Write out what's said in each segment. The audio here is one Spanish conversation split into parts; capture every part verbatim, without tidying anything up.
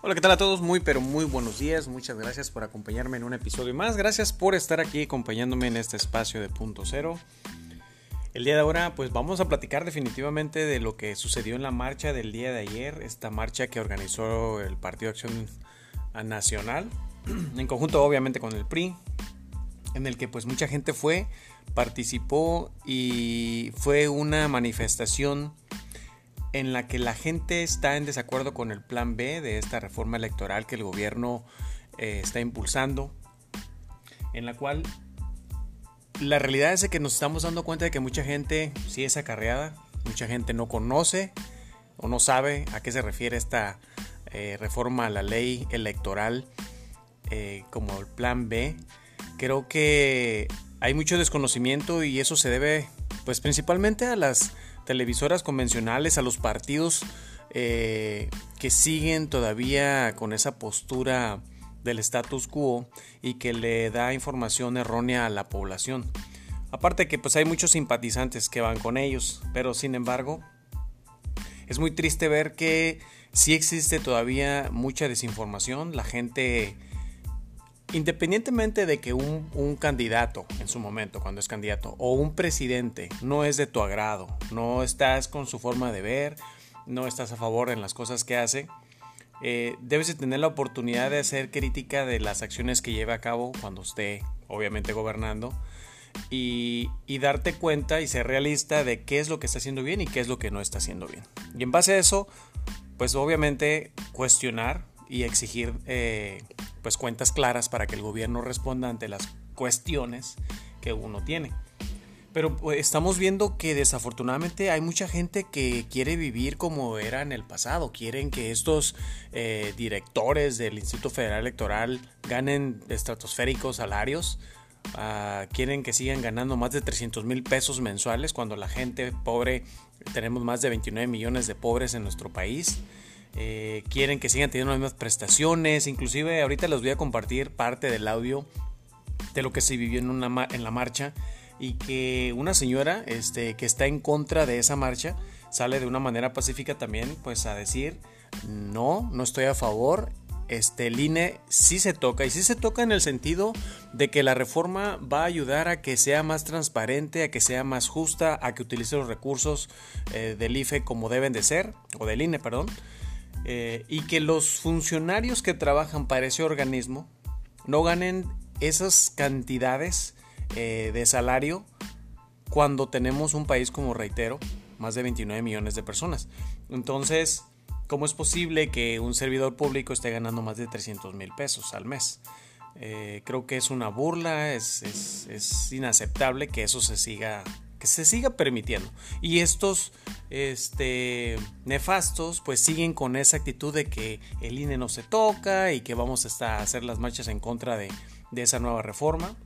Hola, ¿qué tal a todos? Muy, pero muy buenos días. Muchas gracias por acompañarme en un episodio más. Gracias por estar aquí acompañándome en este espacio de Punto Cero. El día de ahora, pues vamos a platicar definitivamente de lo que sucedió en la marcha del día de ayer. Esta marcha que organizó el Partido de Acción Nacional, en conjunto obviamente con el P R I, en el que pues mucha gente fue, participó y fue una manifestación en la que la gente está en desacuerdo con el plan B de esta reforma electoral que el gobierno eh, está impulsando, en la cual la realidad es que nos estamos dando cuenta de que mucha gente sí es acarreada, mucha gente no conoce o no sabe a qué se refiere esta eh, reforma a la ley electoral eh, como el plan B. Creo que hay mucho desconocimiento y eso se debe pues principalmente a las televisoras convencionales, a los partidos eh, que siguen todavía con esa postura del status quo y que le da información errónea a la población. Aparte que pues hay muchos simpatizantes que van con ellos, pero sin embargo es muy triste ver que sí existe todavía mucha desinformación. La gente, independientemente de que un, un candidato en su momento, cuando es candidato, o un presidente no es de tu agrado, no estás con su forma de ver, no estás a favor en las cosas que hace, eh, debes de tener la oportunidad de hacer crítica de las acciones que lleva a cabo cuando esté obviamente gobernando y, y darte cuenta y ser realista de qué es lo que está haciendo bien y qué es lo que no está haciendo bien. Y en base a eso, pues obviamente cuestionar y exigir eh, pues cuentas claras para que el gobierno responda ante las cuestiones que uno tiene. Pero pues, estamos viendo que desafortunadamente hay mucha gente que quiere vivir como era en el pasado. Quieren que estos eh, directores del Instituto Federal Electoral ganen estratosféricos salarios. Uh, quieren que sigan ganando más de trescientos mil pesos mensuales cuando la gente pobre, tenemos más de veintinueve millones de pobres en nuestro país. Eh, quieren que sigan teniendo las mismas prestaciones. Inclusive ahorita les voy a compartir parte del audio de lo que se vivió en, una, en la marcha, y que una señora este, que está en contra de esa marcha sale de una manera pacífica también pues a decir no, no estoy a favor. Este, el I N E sí se toca, y sí se toca en el sentido de que la reforma va a ayudar a que sea más transparente, a que sea más justa, a que utilice los recursos eh, del I F E como deben de ser, o del I N E, perdón. Eh, y que los funcionarios que trabajan para ese organismo no ganen esas cantidades eh, de salario cuando tenemos un país, como reitero, más de veintinueve millones de personas. Entonces, ¿cómo es posible que un servidor público esté ganando más de trescientos mil pesos al mes? Eh, creo que es una burla, es, es, es inaceptable que eso se siga que se siga permitiendo, y estos este, nefastos pues siguen con esa actitud de que el I N E no se toca y que vamos a, estar, a hacer las marchas en contra de, de esa nueva reforma,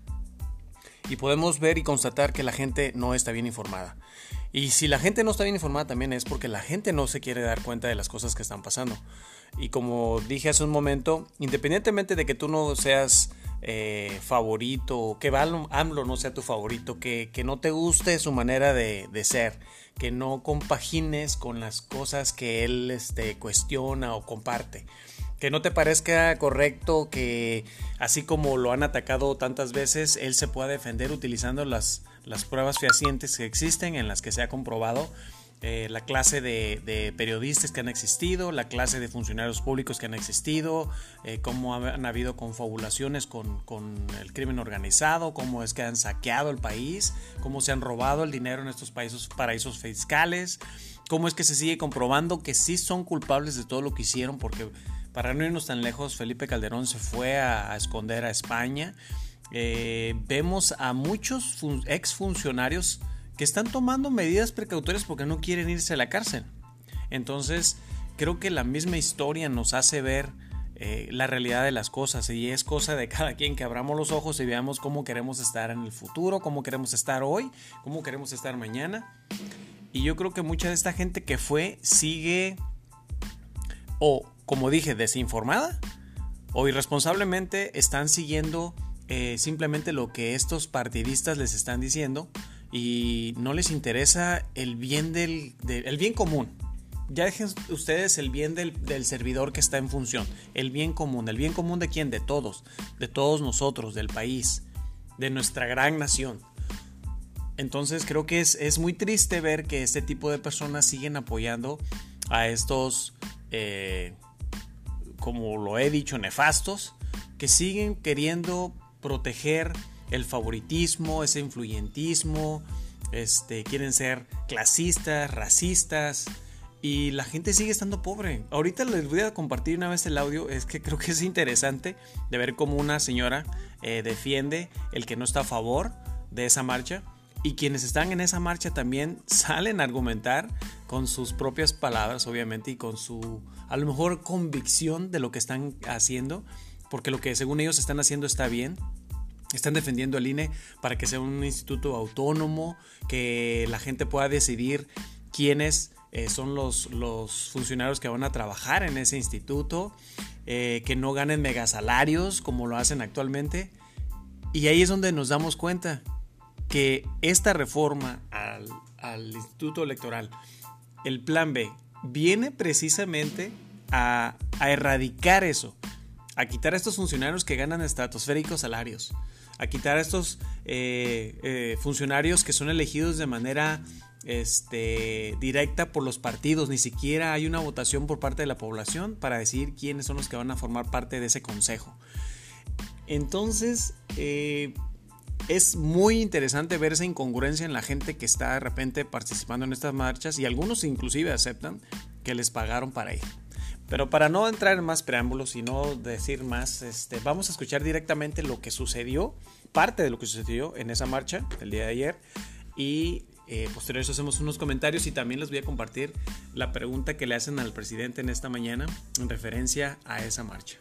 y podemos ver y constatar que la gente no está bien informada. Y si la gente no está bien informada también es porque la gente no se quiere dar cuenta de las cosas que están pasando. Y como dije hace un momento, independientemente de que tú no seas eh, favorito, que AMLO no sea tu favorito, que, que no te guste su manera de, de ser, que no compagines con las cosas que él este, cuestiona o comparte, que no te parezca correcto que así como lo han atacado tantas veces, él se pueda defender utilizando las, las pruebas fehacientes que existen, en las que se ha comprobado eh, la clase de, de periodistas que han existido, la clase de funcionarios públicos que han existido, eh, cómo han habido confabulaciones con, con el crimen organizado, cómo es que han saqueado el país, cómo se han robado el dinero en estos países, paraísos fiscales, cómo es que se sigue comprobando que sí son culpables de todo lo que hicieron, porque para no irnos tan lejos, Felipe Calderón se fue a, a esconder a España. Eh, vemos a muchos fun- exfuncionarios que están tomando medidas precautorias porque no quieren irse a la cárcel. Entonces, creo que la misma historia nos hace ver eh, la realidad de las cosas, y es cosa de cada quien que abramos los ojos y veamos cómo queremos estar en el futuro, cómo queremos estar hoy, cómo queremos estar mañana. Y yo creo que mucha de esta gente que fue sigue o, como dije, desinformada, o irresponsablemente están siguiendo eh, simplemente lo que estos partidistas les están diciendo, y no les interesa el bien del, del el bien común. ya dejen ustedes el bien del, del servidor que está en función, el bien común. ¿El bien común de quién? De todos, de todos nosotros, del país, de nuestra gran nación. Entonces creo que es, es muy triste ver que este tipo de personas siguen apoyando a estos, eh, como lo he dicho, nefastos, que siguen queriendo proteger el favoritismo, ese influyentismo, este, quieren ser clasistas, racistas, y la gente sigue estando pobre. Ahorita les voy a compartir una vez el audio, es que creo que es interesante de ver cómo una señora eh, defiende el que no está a favor de esa marcha. Y quienes están en esa marcha también salen a argumentar con sus propias palabras, obviamente, y con su, a lo mejor, convicción de lo que están haciendo, porque lo que según ellos están haciendo está bien. Están defendiendo el I N E para que sea un instituto autónomo, que la gente pueda decidir quiénes eh, son los, los funcionarios que van a trabajar en ese instituto, eh, que no ganen megasalarios como lo hacen actualmente. Y ahí es donde nos damos cuenta que esta reforma al, al Instituto Electoral, el Plan B, viene precisamente a, a erradicar eso, a quitar a estos funcionarios que ganan estratosféricos salarios, a quitar a estos eh, eh, funcionarios que son elegidos de manera este, directa por los partidos. Ni siquiera hay una votación por parte de la población para decidir quiénes son los que van a formar parte de ese consejo. Entonces, eh, es muy interesante ver esa incongruencia en la gente que está de repente participando en estas marchas, y algunos inclusive aceptan que les pagaron para ir. Pero para no entrar en más preámbulos y no decir más, este, vamos a escuchar directamente lo que sucedió, parte de lo que sucedió en esa marcha el día de ayer, y eh, posterior a eso hacemos unos comentarios y también les voy a compartir la pregunta que le hacen al presidente en esta mañana en referencia a esa marcha.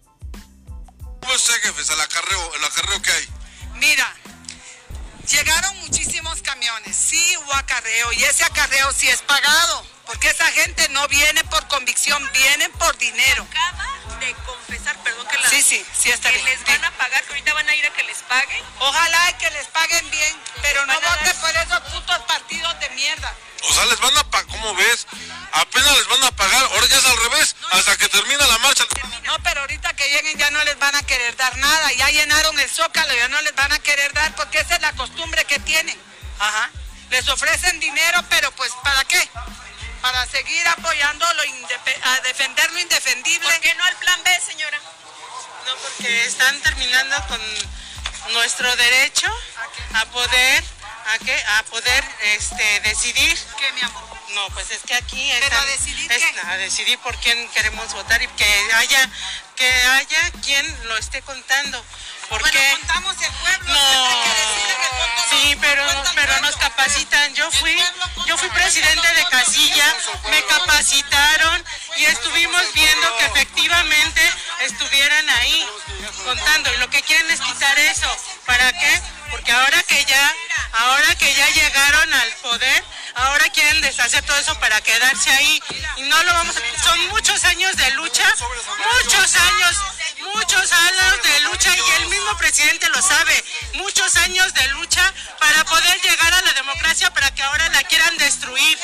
¿Cómo está, jefes, el acarreo, el acarreo que hay? Mira, llegaron muchísimos camiones, sí hubo acarreo, y ese acarreo sí es pagado, porque esa gente no viene por convicción, vienen por dinero. Acaba de confesar, perdón que la... Sí, sí, sí está que bien. les van a pagar, que ahorita van a ir a que les paguen. Ojalá y que les paguen bien, pero no voten por esos putos partidos de mierda. O sea, les van a pagar, ¿cómo ves? Apenas les van a pagar, ahora ya es al revés, hasta que termina la marcha. No, pero ahorita que lleguen ya no les van a querer dar nada, ya llenaron el Zócalo, ya no les van a querer dar porque esa es la costumbre que tienen. Ajá. Les ofrecen dinero, pero pues ¿para qué? Para seguir apoyando lo indepe- a defender lo indefendible. ¿Por qué no el plan B, señora? No, porque están terminando con nuestro derecho a poder, a qué, a poder, este, decidir. ¿Qué, mi amor? No, pues es que aquí ¿Pero están, a decidir es, qué? a decidir por quién queremos votar y que haya, que haya quien lo esté contando. Porque Bueno, contamos el pueblo. no, siempre que deciden el voto, sí, no, pero, cuenta el pero pueblo. nos capacitan. Yo El fui, pueblo conta, yo fui no presidente de nosotros, casilla, nosotros. me capacitaron y estuvimos viendo que efectivamente estuvieran ahí contando. Y lo que quieren es quitar eso. ¿Para qué? Porque ahora que ya, ahora que ya llegaron al poder, ahora quieren deshacer todo eso para quedarse ahí. Y no lo vamos a... Son muchos años de lucha, muchos años, muchos años de lucha, y el mismo presidente lo sabe. Muchos años de lucha para poder llegar a la democracia, para que ahora la quieran destruir.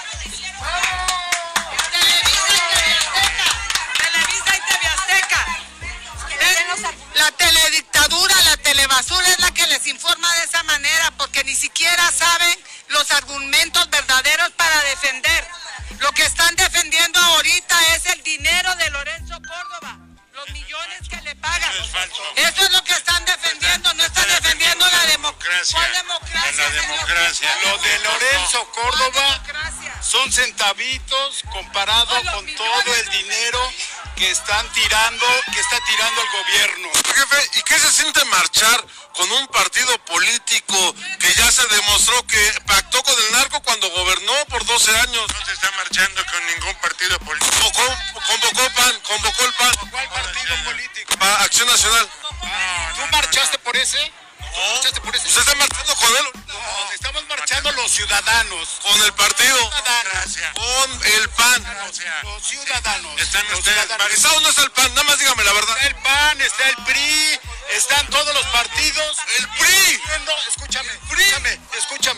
Televisa y T V Azteca. La teledictadura, la telebasura es la que les informa de esa manera, porque ni siquiera saben los argumentos verdaderos para defender. Lo que están defendiendo ahorita es el dinero de Lorenzo Córdoba, los millones que le pagan. Eso es falso. Eso es lo que están defendiendo, no están defendiendo la democracia. ¿Cuál democracia, En la señor? democracia. Lo de Lorenzo ¿Cuál Córdoba democracia? son centavitos comparado Ay, los con millones todo el no dinero que están tirando, que está tirando el gobierno. Jefe, ¿y qué se siente marchar con un partido político que ya se demostró que pactó con el narco cuando gobernó por doce años? No se está marchando con ningún partido político. Convocó, convocó el PAN, convocó el PAN. ¿Cuál partido político? Pa- Acción Nacional. ¿Tú marchaste por ese? No. ¿Marchaste por ese? ¿Usted está marchando con él? No, estamos marchando los ciudadanos. Con el partido. Ciudadanos. Con el PAN. O sea, Los ciudadanos. Están Los ustedes ciudadanos. ¿Está o no está el PAN? Nada más dígame la verdad. Está el P A N, está el P R I, están todos los partidos. El P R I. No, escúchame, escúchame, escúchame.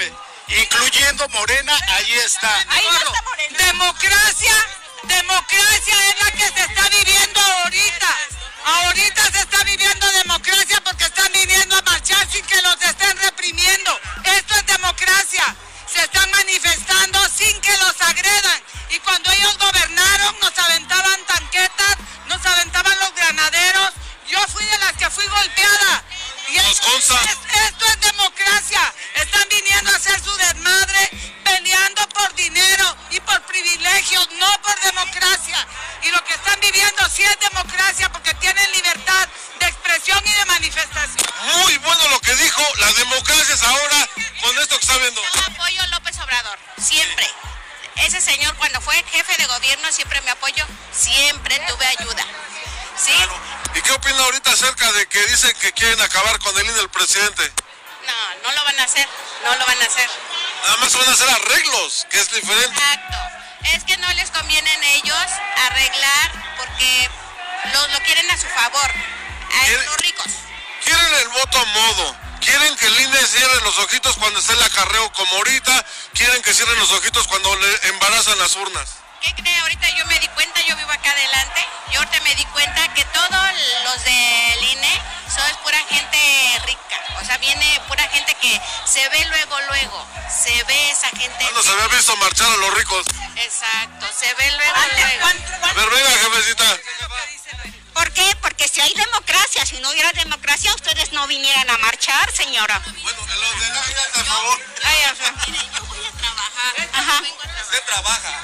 incluyendo Morena, ahí está. Ahí no está Morena. Democracia, democracia es la que se está viviendo ahorita. Ahorita se está viviendo democracia porque están viniendo a marchar sin que los estén reprimiendo. Esto es democracia. Se están manifestando sin que los agredan. Y cuando ellos gobernaron nos aventaban tanquetas, nos aventaban los granaderos. Yo fui de las que fui golpeada. Y Nos esto, consta. es, esto es democracia. Están viniendo a hacer su desmadre, peleando por dinero y por privilegios, no por democracia. Y lo que están viviendo sí es democracia porque tienen libertad de expresión y de manifestación. Muy bueno lo que dijo, la democracia es ahora con esto que está viendo. Yo apoyo a López Obrador, siempre. Ese señor cuando fue jefe de gobierno siempre me apoyó, siempre tuve ayuda. ¿Sí? Claro. ¿Y qué opina ahorita acerca de que dicen que quieren acabar con el I N E del presidente? No, no lo van a hacer, no lo van a hacer. Nada más van a hacer arreglos, que es diferente. Exacto. Es que no les conviene a ellos arreglar porque lo, lo quieren a su favor, a ¿Quiere- los ricos. Quieren el voto a modo. Quieren que el I N E cierre los ojitos cuando esté el acarreo como ahorita. Quieren que cierren los ojitos cuando le embarazan las urnas. ¿Qué cree? Ahorita yo me di cuenta, yo vivo acá adelante, yo ahorita me di cuenta que todos los del I N E son pura gente rica, o sea, viene pura gente que se ve luego, luego, se ve esa gente. Cuando se había visto marchar a los ricos. Exacto, se ve luego, luego. A ver, venga, jefecita. ¿Por qué? Porque si hay democracia, si no hubiera democracia, ustedes no vinieran a marchar, señora. Bueno, los de la vida, por favor. Ay, o sea. Mire, yo voy a trabajar, Ajá. vengo a trabajar. Usted trabaja.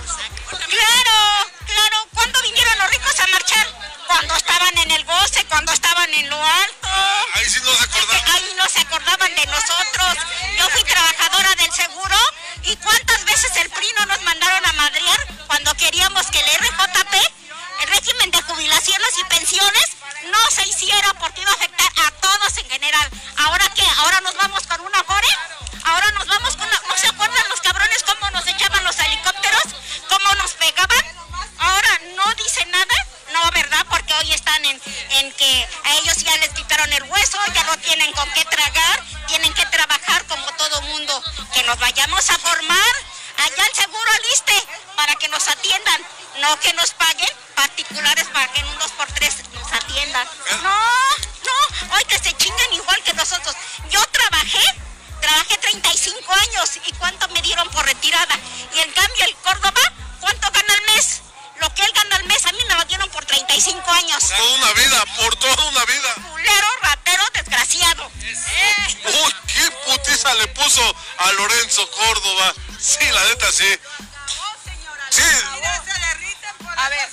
Claro, claro. ¿Cuándo vinieron los ricos a marchar? Cuando estaban en el goce, cuando estaban en lo alto. Ahí sí no se acordaban. Ahí no se acordaban de nosotros. Yo fui trabajadora del seguro y cuántas veces el P R I no nos mandaron a madrear cuando queríamos que el R J P, el régimen de jubilaciones y pensiones, no se hiciera porque iba a afectar a todos en general. ¿Ahora qué? ¿Ahora nos vamos con una Afore? ¿Ahora nos vamos con una... ¿No se acuerdan los cabrones cómo nos echaban los helicópteros? ¿Cómo nos pegaban? Ahora no dicen nada. No, ¿verdad? Porque hoy están en, en que a ellos ya les quitaron el hueso, ya no tienen con qué tragar, tienen que trabajar como todo mundo. Que nos vayamos a formar allá al seguro Aliste para que nos atiendan, no que nos paguen particulares para que en un dos por tres nos atiendan. No, no, hoy que se chinguen igual que nosotros. Yo trabajé, trabajé treinta y cinco años y ¿cuánto me dieron por retirada? Y en cambio el Córdoba, ¿cuánto gana al mes? Lo que él gana al mes a mí me lo dieron por treinta y cinco años. Por toda una vida, por toda una vida. Culero, ratero, desgraciado. Eh. Uy, qué putiza le puso a Lorenzo Córdoba. Sí, la neta, sí. Sí. A ver.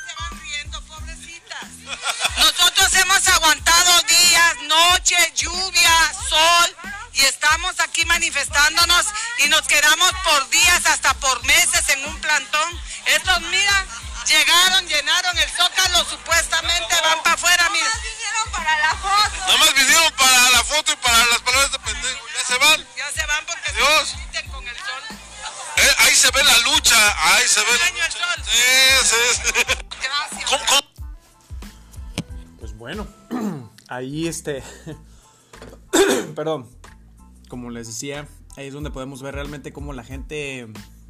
Nosotros hemos aguantado días, noches, lluvia, sol y estamos aquí manifestándonos y nos quedamos por días, hasta por meses en un plantón. Estos, mira, llegaron, llenaron el Zócalo, supuestamente van para afuera, mira. Nada más vinieron para la foto y para las palabras de pendejo. Ya se van. Ya se van porque Adiós. se derriten con el sol. Eh, ahí se ve la lucha. Ahí se ve la Daño el lucha. sol. Sí, sí, sí. Gracias. ¿Cómo, cómo? Pues bueno, ahí este, perdón, como les decía, ahí es donde podemos ver realmente cómo la gente,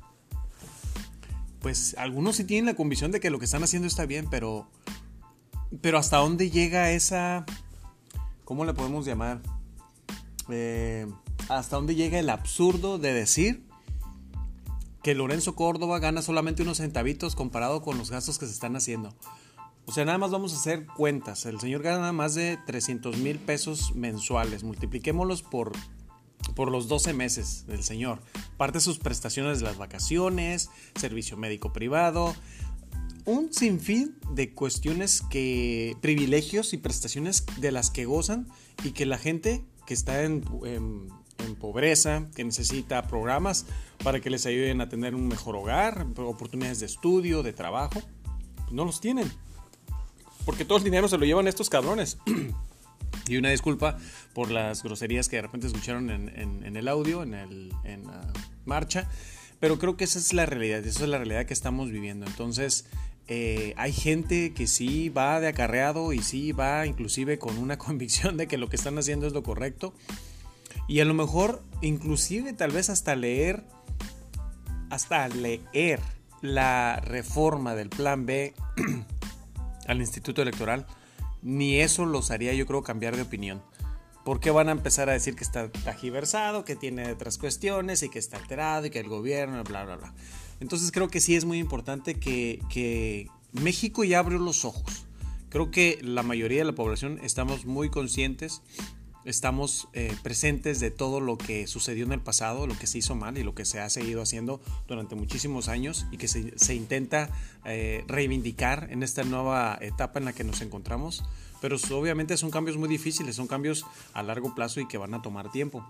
pues algunos sí tienen la convicción de que lo que están haciendo está bien, pero, pero hasta dónde llega esa, ¿cómo le podemos llamar? Eh, hasta dónde llega el absurdo de decir que Lorenzo Córdoba gana solamente unos centavitos comparado con los gastos que se están haciendo. O sea, nada más vamos a hacer cuentas. El señor gana más de trescientos mil pesos mensuales. Multipliquémoslos por, por los doce meses del señor. Parte de sus prestaciones de las vacaciones, servicio médico privado, un sinfín de cuestiones que, privilegios y prestaciones de las que gozan y que la gente que está en, en, en pobreza, que necesita programas para que les ayuden a tener un mejor hogar, oportunidades de estudio, de trabajo, no los tienen. Porque todo el dinero se lo llevan estos cabrones. Y una disculpa por las groserías que de repente escucharon en, en, en el audio, en, el, en la marcha. Pero creo que esa es la realidad, esa es la realidad que estamos viviendo. Entonces, eh, hay gente que sí va de acarreado y sí va inclusive con una convicción de que lo que están haciendo es lo correcto. Y a lo mejor, inclusive, tal vez hasta leer, hasta leer la reforma del Plan B al Instituto Electoral, ni eso los haría, yo creo, cambiar de opinión. Porque van a empezar a decir que está tergiversado, que tiene otras cuestiones y que está alterado y que el gobierno, bla, bla, bla. Entonces creo que sí es muy importante que, que México ya abrió los ojos. Creo que la mayoría de la población estamos muy conscientes, estamos eh, presentes de todo lo que sucedió en el pasado, lo que se hizo mal y lo que se ha seguido haciendo durante muchísimos años y que se, se intenta eh, reivindicar en esta nueva etapa en la que nos encontramos. Pero obviamente son cambios muy difíciles, son cambios a largo plazo y que van a tomar tiempo.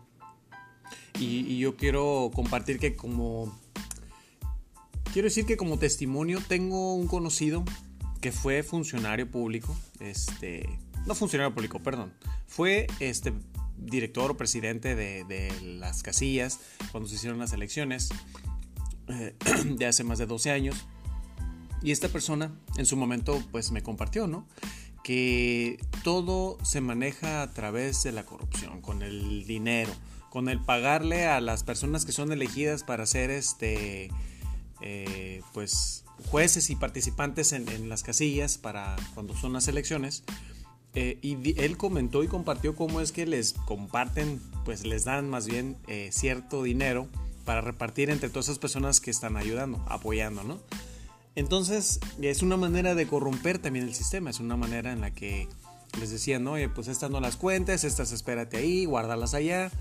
Y, y yo quiero compartir que como... Quiero decir que como testimonio tengo un conocido que fue funcionario público, este... No funcionario público, perdón. Fue este director o presidente de, de las casillas cuando se hicieron las elecciones eh, de hace más de doce años. Y esta persona en su momento pues me compartió, ¿no?, que todo se maneja a través de la corrupción, con el dinero, con el pagarle a las personas que son elegidas para ser este, eh, pues, jueces y participantes en, en las casillas para cuando son las elecciones. Eh, y di, él comentó y compartió cómo es que les comparten, pues les dan más bien eh, cierto dinero para repartir entre todas esas personas que están ayudando, apoyando, ¿no? Entonces es una manera de corromper también el sistema, es una manera en la que les decían, no, oye, pues estas no las cuentes, estas espérate ahí, guárdalas allá.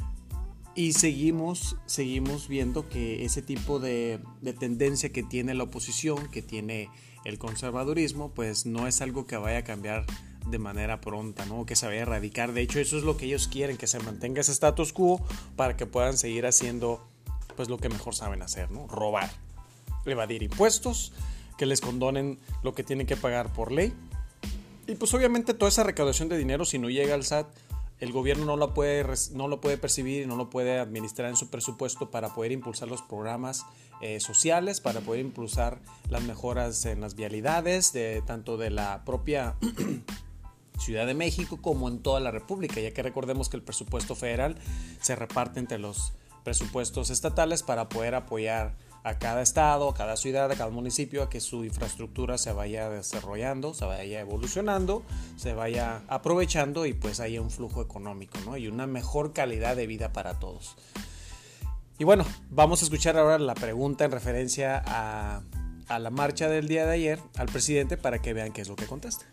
Y seguimos, seguimos viendo que ese tipo de, de tendencia que tiene la oposición, que tiene el conservadurismo, pues no es algo que vaya a cambiar de manera pronta, ¿no?, que se vaya a erradicar. De hecho, eso es lo que ellos quieren, que se mantenga ese status quo para que puedan seguir haciendo pues lo que mejor saben hacer, ¿no?, robar, evadir impuestos, que les condonen lo que tienen que pagar por ley. Y pues obviamente toda esa recaudación de dinero, si no llega al S A T, el gobierno no lo puede, no lo puede percibir y no lo puede administrar en su presupuesto para poder impulsar los programas eh, sociales, para poder impulsar las mejoras en las vialidades, de, tanto de la propia Ciudad de México como en toda la República, ya que recordemos que el presupuesto federal se reparte entre los presupuestos estatales para poder apoyar a cada estado, a cada ciudad, a cada municipio, a que su infraestructura se vaya desarrollando, se vaya evolucionando, se vaya aprovechando y pues haya un flujo económico, ¿no?, y una mejor calidad de vida para todos. Y bueno, vamos a escuchar ahora la pregunta en referencia a, a la marcha del día de ayer al presidente para que vean qué es lo que contesta.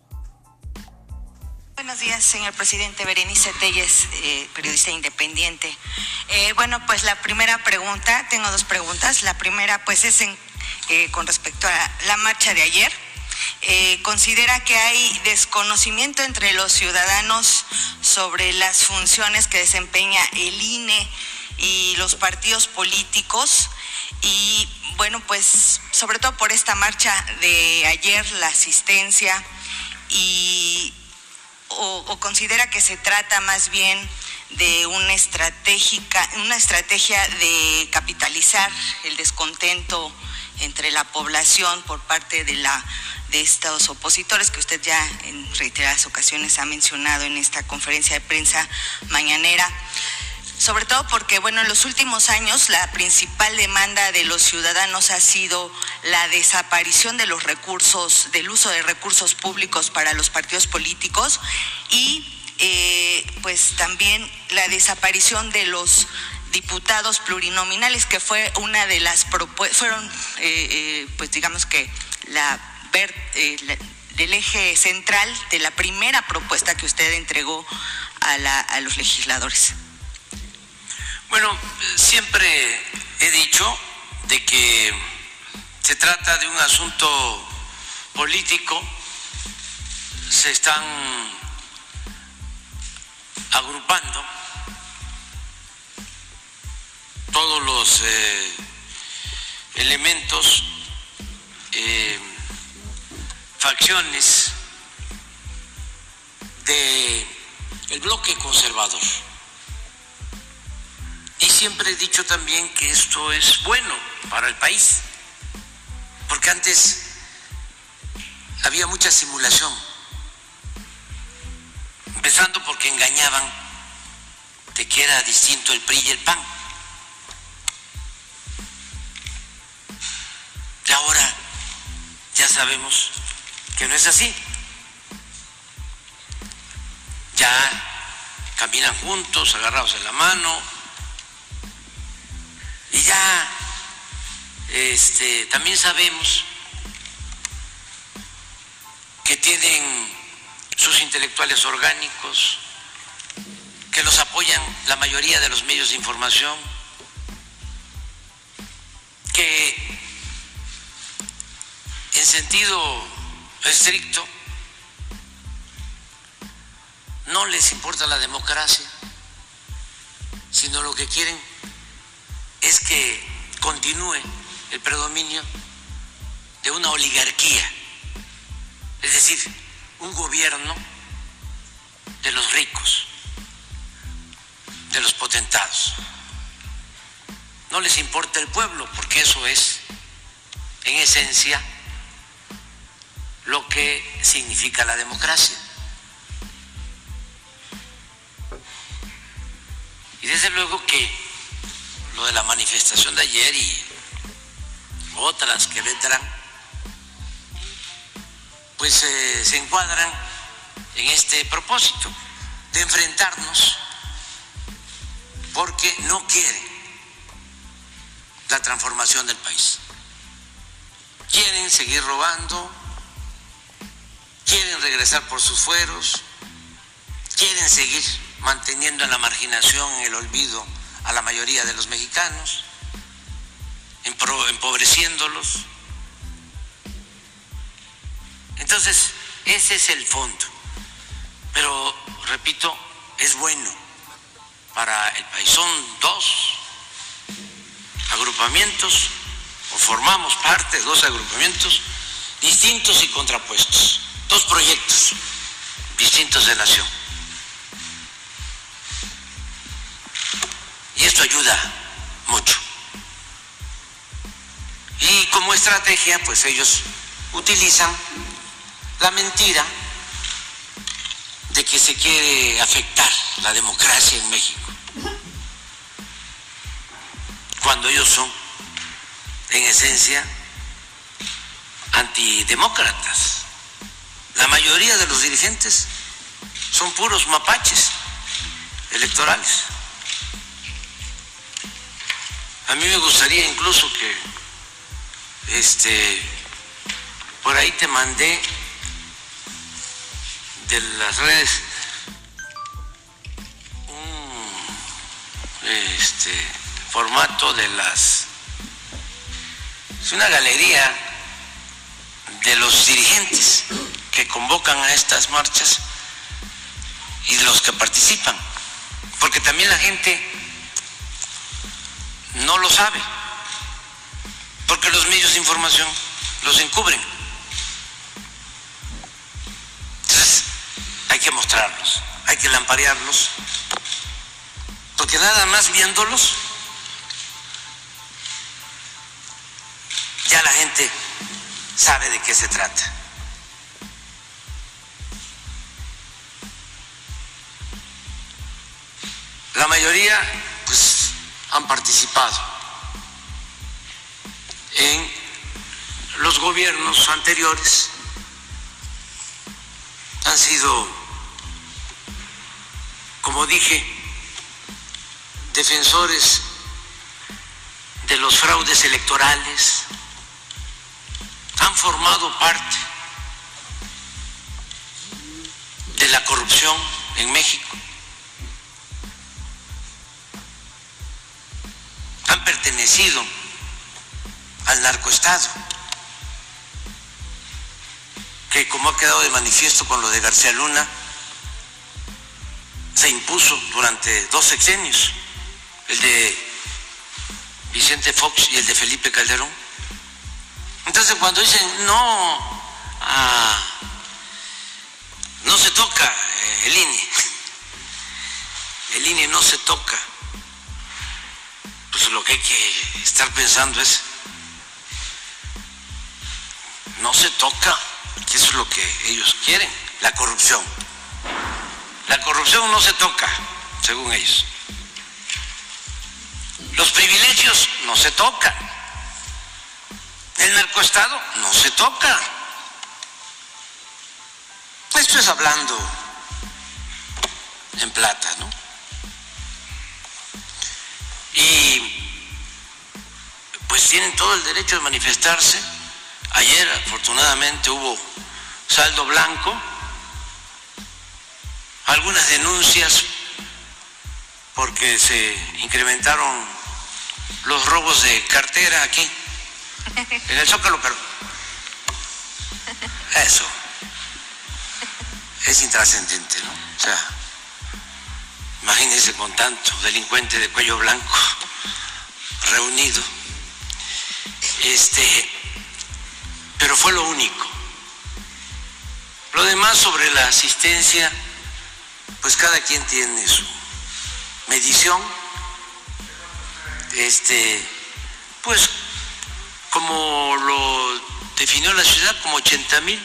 Buenos días, señor presidente. Berenice Telles, eh, periodista independiente. Eh, bueno, pues la primera pregunta, tengo dos preguntas. La primera, pues, es en, eh, con respecto a la marcha de ayer. Eh, ¿Considera que hay desconocimiento entre los ciudadanos sobre las funciones que desempeña el I N E y los partidos políticos? Y, bueno, pues, sobre todo por esta marcha de ayer, la asistencia y... O, o considera que se trata más bien de una estratégica, una estrategia de capitalizar el descontento entre la población por parte de la de estos opositores que usted ya en reiteradas ocasiones ha mencionado en esta conferencia de prensa mañanera? Sobre todo porque, bueno, en los últimos años la principal demanda de los ciudadanos ha sido la desaparición de los recursos, del uso de recursos públicos para los partidos políticos y eh, pues también la desaparición de los diputados plurinominales, que fue una de las propuestas, fueron eh, eh, pues digamos que la, ver, eh, la del eje central de la primera propuesta que usted entregó a, la, a los legisladores. Bueno, siempre he dicho de que se trata de un asunto político, se están agrupando todos los eh, elementos, eh, facciones del bloque conservador. Y siempre he dicho también que esto es bueno para el país, porque antes había mucha simulación, empezando porque engañaban de que era distinto el P R I y el P A N. Y ahora ya sabemos que no es así. Ya caminan juntos, agarrados en la mano, y ya este, también sabemos que tienen sus intelectuales orgánicos, que los apoyan la mayoría de los medios de información, que en sentido estricto no les importa la democracia, sino lo que quieren es que continúe el predominio de una oligarquía, es decir, un gobierno de los ricos, de los potentados. No les importa el pueblo, porque eso es, en esencia, lo que significa la democracia. Y desde luego que lo de la manifestación de ayer y otras que vendrán, pues eh, se encuadran en este propósito de enfrentarnos, porque no quieren la transformación del país. Quieren seguir robando, quieren regresar por sus fueros, quieren seguir manteniendo en la marginación, en el olvido a la mayoría de los mexicanos, empobreciéndolos. Entonces, ese es el fondo. Pero, repito, es bueno para el país. Son dos agrupamientos, o formamos parte de dos agrupamientos distintos y contrapuestos, dos proyectos distintos de nación. Y esto ayuda mucho. Y como estrategia, pues ellos utilizan la mentira de que se quiere afectar la democracia en México, cuando ellos son, en esencia, antidemócratas. La mayoría de los dirigentes son puros mapaches electorales. A mí me gustaría incluso que este por ahí te mandé de las redes un este formato de las es una galería de los dirigentes que convocan a estas marchas y de los que participan, porque también la gente no lo sabe, porque los medios de información los encubren. Entonces hay que mostrarlos, hay que lamparearlos, porque nada más viéndolos ya la gente sabe de qué se trata. La mayoría, pues, han participado en los gobiernos anteriores, han sido, como dije, defensores de los fraudes electorales, han formado parte de la corrupción en México, han pertenecido al narcoestado, que, como ha quedado de manifiesto con lo de García Luna, se impuso durante dos sexenios, el de Vicente Fox y el de Felipe Calderón. Entonces, cuando dicen no, ah, no se toca el I N E, el I N E no se toca, pues lo que hay que estar pensando es, no se toca, que eso es lo que ellos quieren, la corrupción. La corrupción no se toca, según ellos. Los privilegios no se tocan. El narcoestado no se toca. Esto es hablando en plata, ¿no? Y pues tienen todo el derecho de manifestarse. Ayer afortunadamente hubo saldo blanco, algunas denuncias porque se incrementaron los robos de cartera aquí en el Zócalo, pero eso es intrascendente, ¿no? O sea, imagínense con tanto delincuente de cuello blanco reunido. Este, pero fue lo único. Lo demás sobre la asistencia, pues cada quien tiene su medición. Este, pues como lo definió la ciudad, como ochenta mil,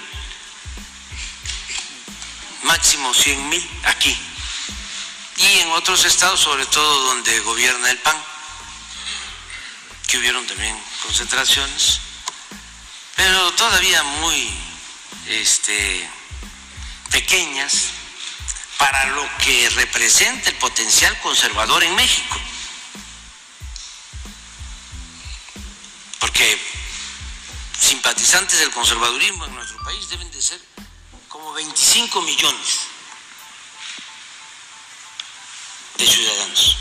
máximo cien mil aquí. Y en otros estados, sobre todo donde gobierna el P A N, que hubieron también concentraciones, pero todavía muy este, pequeñas para lo que representa el potencial conservador en México. Porque simpatizantes del conservadurismo en nuestro país deben de ser como veinticinco millones de ciudadanos,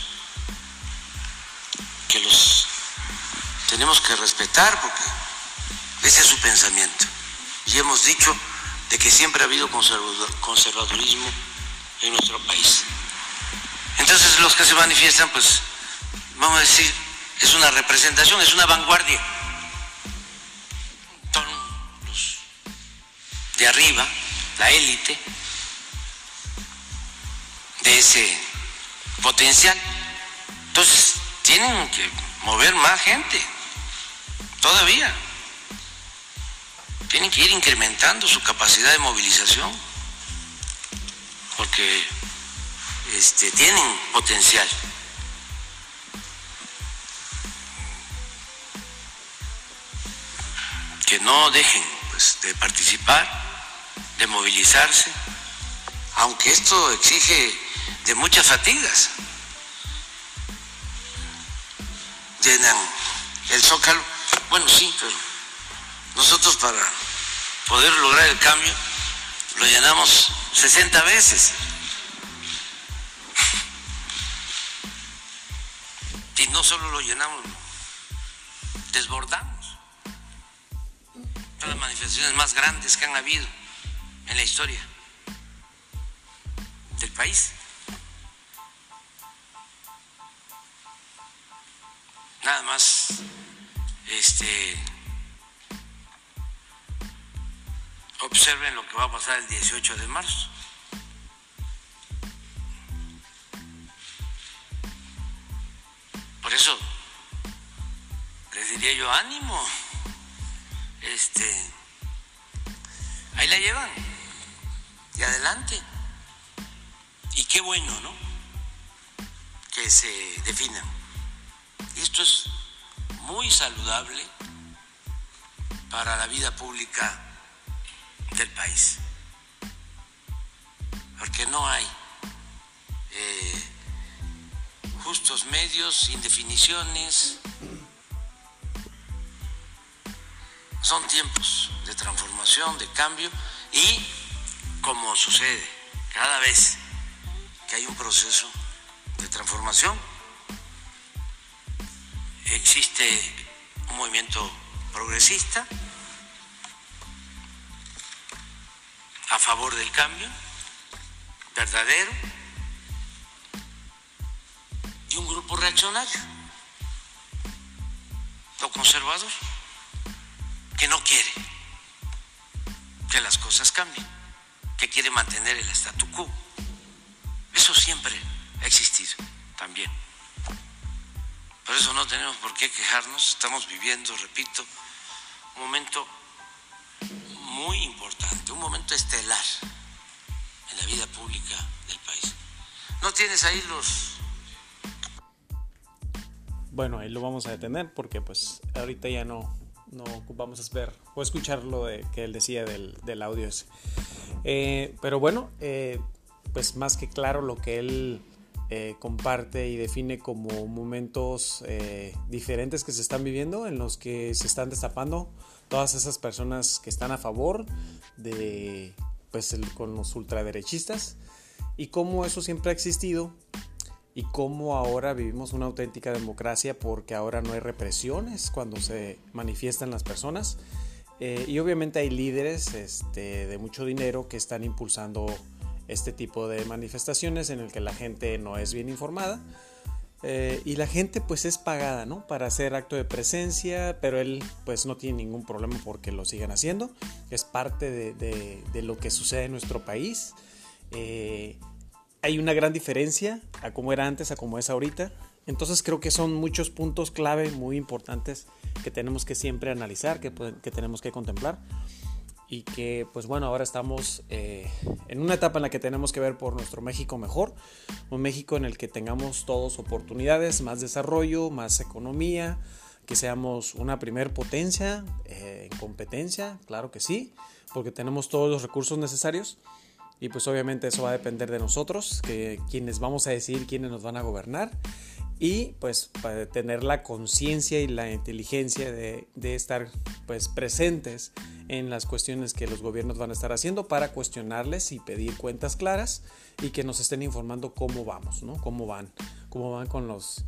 que los tenemos que respetar porque ese es su pensamiento. Y hemos dicho de que siempre ha habido conservadurismo en nuestro país. Entonces los que se manifiestan, pues vamos a decir, es una representación, es una vanguardia. Son los de arriba, la élite de ese potencial. Entonces tienen que mover más gente todavía. Tienen que ir incrementando su capacidad de movilización porque este, tienen potencial. Que no dejen pues, de participar, de movilizarse, aunque esto exige de muchas fatigas. Llenan el Zócalo, bueno sí, pero nosotros para poder lograr el cambio lo llenamos sesenta veces. Y no solo lo llenamos, desbordamos. Son las manifestaciones más grandes que han habido en la historia del país. Nada más este observen lo que va a pasar el dieciocho de marzo. Por eso les diría yo, ánimo, este, ahí la llevan y adelante. Y qué bueno, ¿no? Que se definan. Y esto es muy saludable para la vida pública del país, porque no hay eh, justos medios, indefiniciones. Son tiempos de transformación, de cambio, y como sucede cada vez que hay un proceso de transformación, existe un movimiento progresista a favor del cambio verdadero y un grupo reaccionario o conservador que no quiere que las cosas cambien, que quiere mantener el statu quo. Eso siempre ha existido también. Por eso no tenemos por qué quejarnos. Estamos viviendo, repito, un momento muy importante, un momento estelar en la vida pública del país. ¿No tienes ahí los bueno, ahí lo vamos a detener porque pues ahorita ya no, no vamos a ver o escuchar lo de, que él decía del, del audio ese. Eh, pero bueno, eh, pues más que claro lo que él eh, comparte y define como momentos eh, diferentes que se están viviendo, en los que se están destapando todas esas personas que están a favor de, pues, el, con los ultraderechistas, y cómo eso siempre ha existido y cómo ahora vivimos una auténtica democracia porque ahora no hay represiones cuando se manifiestan las personas. Eh, y obviamente hay líderes este, de mucho dinero que están impulsando este tipo de manifestaciones en el que la gente no es bien informada, eh, y la gente pues es pagada, ¿no?, para hacer acto de presencia, pero él pues no tiene ningún problema porque lo sigan haciendo. Es parte de, de, de lo que sucede en nuestro país. Eh, hay una gran diferencia a cómo era antes a cómo es ahorita. Entonces creo que son muchos puntos clave muy importantes que tenemos que siempre analizar, que, que tenemos que contemplar, y que pues bueno, ahora estamos eh, en una etapa en la que tenemos que ver por nuestro México mejor, un México en el que tengamos todos oportunidades, más desarrollo, más economía, que seamos una primer potencia eh, en competencia, claro que sí, porque tenemos todos los recursos necesarios. Y pues obviamente eso va a depender de nosotros, que quienes vamos a decidir quiénes nos van a gobernar, y pues para tener la conciencia y la inteligencia de, de estar pues presentes en las cuestiones que los gobiernos van a estar haciendo, para cuestionarles y pedir cuentas claras, y que nos estén informando cómo vamos, ¿no? Cómo van, cómo van con los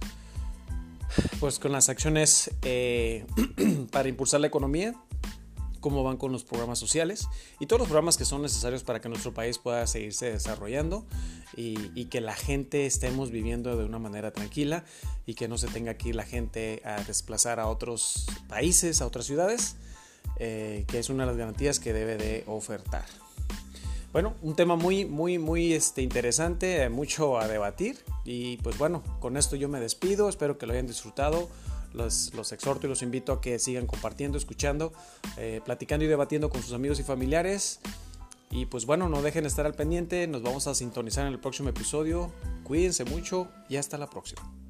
pues con las acciones eh, para impulsar la economía, cómo van con los programas sociales y todos los programas que son necesarios para que nuestro país pueda seguirse desarrollando, y, y que la gente estemos viviendo de una manera tranquila, y que no se tenga que ir la gente a desplazar a otros países, a otras ciudades, eh, que es una de las garantías que debe de ofertar. Bueno, un tema muy, muy, muy este, interesante, eh, mucho a debatir, y pues bueno, con esto yo me despido, espero que lo hayan disfrutado. Los, los exhorto y los invito a que sigan compartiendo, escuchando, eh, platicando y debatiendo con sus amigos y familiares. Y pues bueno, no dejen de estar al pendiente. Nos vamos a sintonizar en el próximo episodio. Cuídense mucho y hasta la próxima.